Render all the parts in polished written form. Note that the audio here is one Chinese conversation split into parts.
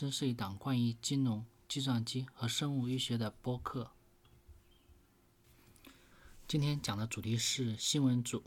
这是一档关于金融、计算机和生物医学的播客。今天讲的主题是新闻组。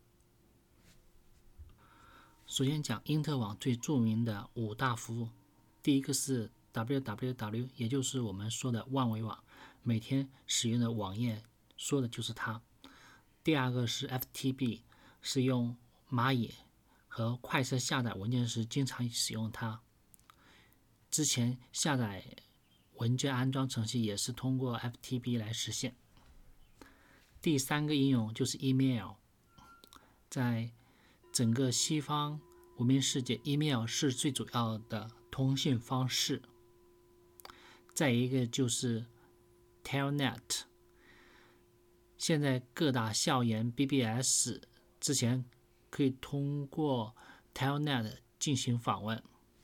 首先讲因特网最著名的5大服务，第一个是 www， 也就是我们说的万维网，每天使用的网页说的就是它。第二个是 FTP， 是用蚂蚁和快车下载文件时经常使用它。之前下载文件安装程序也是通过 FTP 来实现。第三个应用就是 email， 在整个西方文明世界 email 是最主要的通信方式。再一个就是 Telnet， 现在各大校园 BBS 之前可以通过 Telnet 进行访问。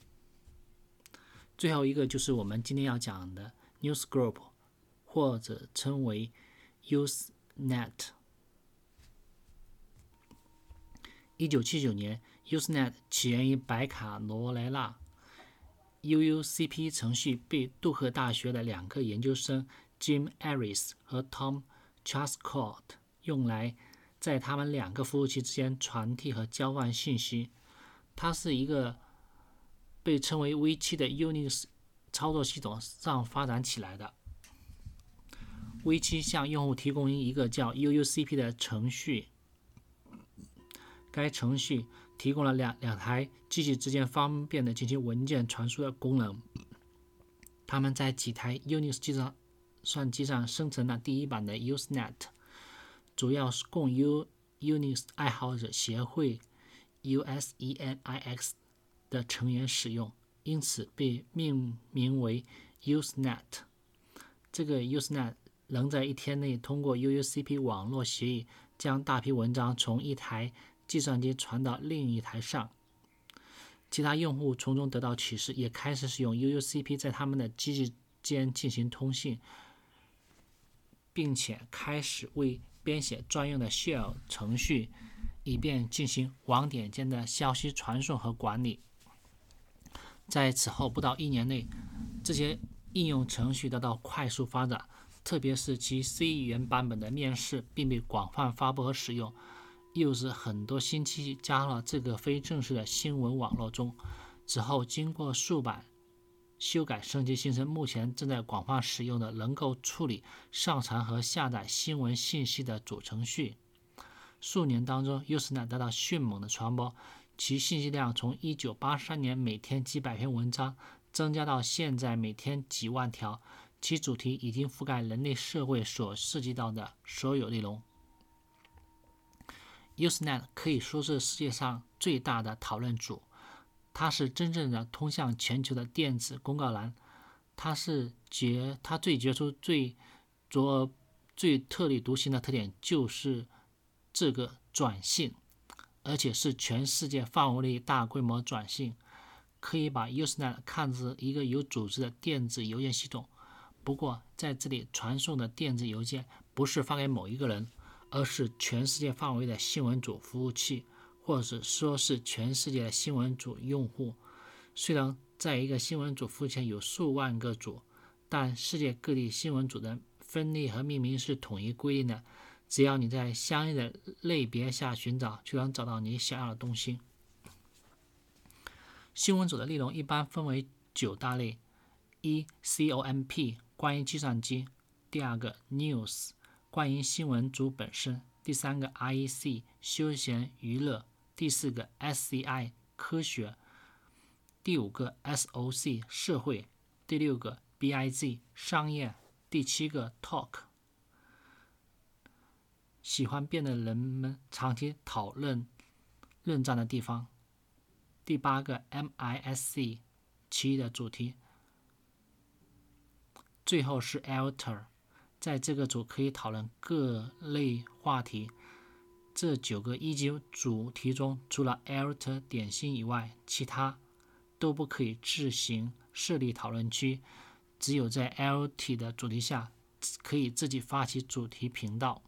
最后一个就是我们今天要讲的 Newsgroup， 或者称为 Usenet。 1979年 Usenet 起源于北卡罗来纳， UUCP 程序被杜克大学的2个研究生 Jim Ellis 和 Tom Truscott 用来在他们2个服务器之间传递和交换信息。它是一个被称为 V7 的 Unix 操作系统上发展起来的。V7 向用户提供一个叫 UUCP 的程序，该程序提供了两台机器之间方便的进行文件传输的功能。他们在几台 Unix 计算机上生成了第一版的 Usenet， 主要是供 Unix 爱好者协会 USENIX 的成员使用，因此被命名为 Usenet。 这个 Usenet 能在1天内通过 UUCP 网络协议将大批文章从一台计算机传到另一台上。其他用户从中得到启示，也开始使用 UUCP 在他们的机器间进行通信，并且开始为编写专用的 Shell 程序，以便进行网点间的消息传送和管理。在此后不到1年内，这些应用程序得到快速发展，特别是其 C 语言版本的面世并被广泛发布和使用，又使很多新机器加入了这个非正式的新闻网络中。之后经过数版修改升级，形成目前正在广泛使用的能够处理、上传和下载新闻信息的主程序。数年当中 Usenet 得到迅猛的传播，其信息量从1983年每天几百篇文章增加到现在每天几万条，其主题已经覆盖人类社会所涉及到的所有内容。Usenet 可以说是世界上最大的讨论组，它是真正的通向全球的电子公告栏。它最杰出、最特立独行的特点就是这个转信，而且是全世界范围内大规模转信。可以把 Usenet 看作一个有组织的电子邮件系统，不过在这里传送的电子邮件不是发给某一个人，而是全世界范围的新闻组服务器，或者说是全世界的新闻组用户。虽然在一个新闻组服务器有数万个组，但世界各地新闻组的分类和命名是统一规定的，只要你在相应的类别下寻找，就能找到你想要的东西。新闻组的内容一般分为9大类：一 COMP 关于计算机，第二个 News 关于新闻组本身，第3个 IEC 休闲娱乐，第4个 SCI 科学，第5个 SOC 社会，第6个 BIG 商业，第7个 Talk 喜欢变的人们长期讨论论战的地方，第8个 MISC 其余的主题，最后是 Alter， 在这个组可以讨论各类话题。这9个一级主题中，除了 Alter 点心以外，其他都不可以自行设立讨论区，只有在 LT 的主题下可以自己发起主题频道。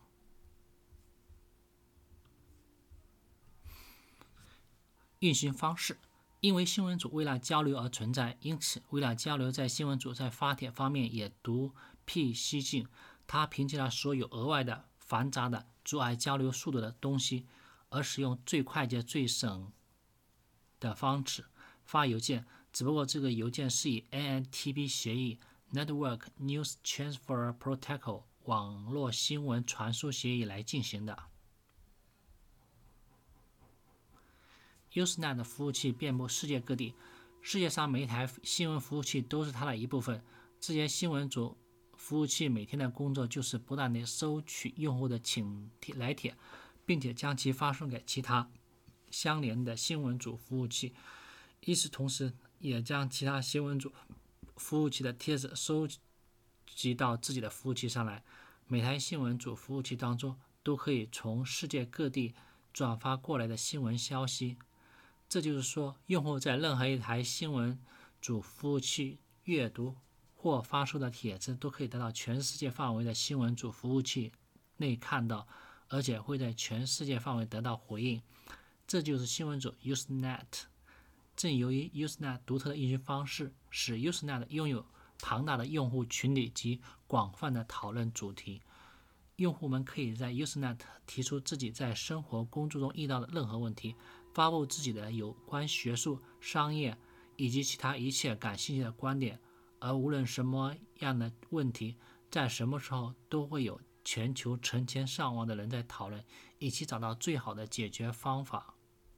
运行方式因为新闻组为了交流而存在，因此为了交流，在新闻组在发帖方面也独辟蹊径。他摒弃了所有额外的、繁杂的、阻碍交流速度的东西，而使用最快捷、最省的方式发邮件。只不过这个邮件是以 NTP 协议 （Network News Transfer Protocol） 网络新闻传输协议来进行的。Usenet 服务器遍布世界各地，世界上每一台新闻服务器都是它的一部分。这些新闻组服务器每天的工作就是不断地收取用户的来帖，并且将其发送给其他相连的新闻组服务器。与此同时，也将其他新闻组服务器的帖子收集到自己的服务器上来。每台新闻组服务器当中都可以从世界各地转发过来的新闻消息。这就是说，用户在任何一台新闻组服务器阅读或发出的帖子，都可以得到全世界范围的新闻组服务器内看到，而且会在全世界范围得到回应。这就是新闻组 Usenet。正由于 Usenet 独特的运行方式，使 Usenet 拥有庞大的用户群体及广泛的讨论主题。用户们可以在 Usenet 提出自己在生活工作中遇到的任何问题，发布自己的有关学术、商业以及其他一切感兴趣的观点，而无论什么样的问题，在什么时候都会有全球成千上万的人在讨论，以期找到最好的解决方法。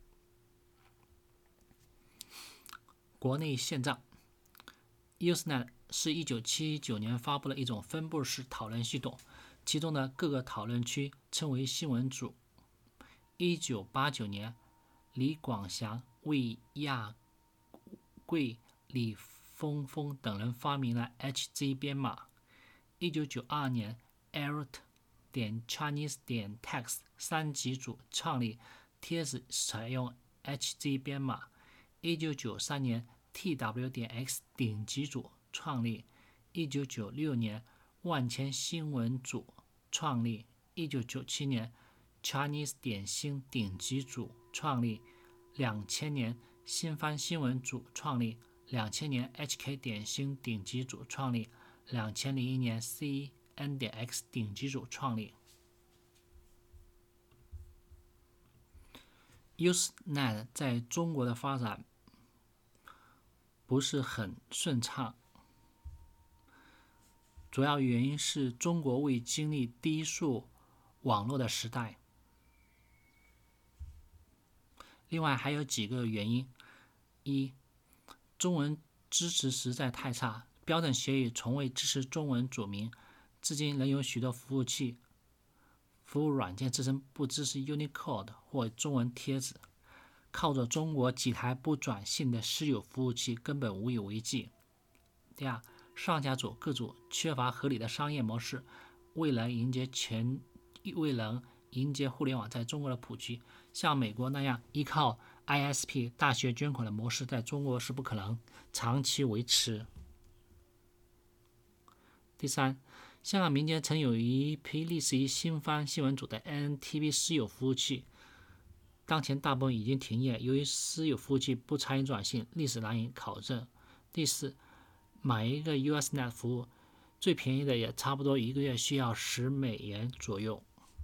国内现状 Usenet 是1979年发布的一种分布式讨论系统，其中的各个讨论区称为新闻组。1989年，李广祥、魏亚贵、李峰峰等人发明了 HZ 编码。1992年 Error.Chinese.Text 3级组创立，帖子采用 HZ 编码。1993年 TW.X 顶级组创立。1996年万千新闻组创立。1997年 Chinese 点心顶级组创立。2000年新番新闻组创立。2000年 HK 点心顶级组创立。2001年 CN.X 顶级组创立。Usenet 在中国的发展不是很顺畅，主要原因是中国未经历低速网络的时代。另外还有几个原因：一、中文支持实在太差，标准协议从未支持中文组名，至今仍有许多服务软件自身不支持 Unicode 或中文贴纸，靠着中国几台不转性的私有服务器根本无以为继。第二，上下组各组缺乏合理的商业模式，未能迎接互联网在中国的普及。像美国那样依靠 ISP 大学捐款的模式，在中国是不可能长期维持。第三，香港民间曾有一批类似于新番新闻组的 NTP 私有服务器，当前大部分已经停业，由于私有服务器不参与转型，历史难以考证。第四，买一个 Usenet 服务，最便宜的也差不多一个月需要$10左右。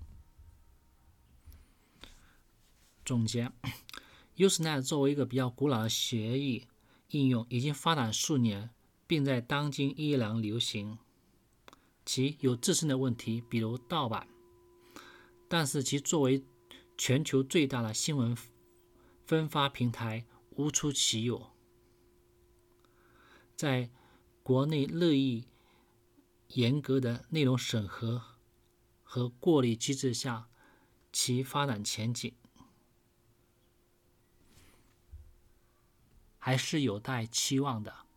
总结 ，Usenet 作为一个比较古老的协议应用，已经发展数年，并在当今依然流行。其有自身的问题，比如盗版，但是其作为全球最大的新闻分发平台无出其右。在国内日益严格的内容审核和过滤机制下，其发展前景还是有待期望的。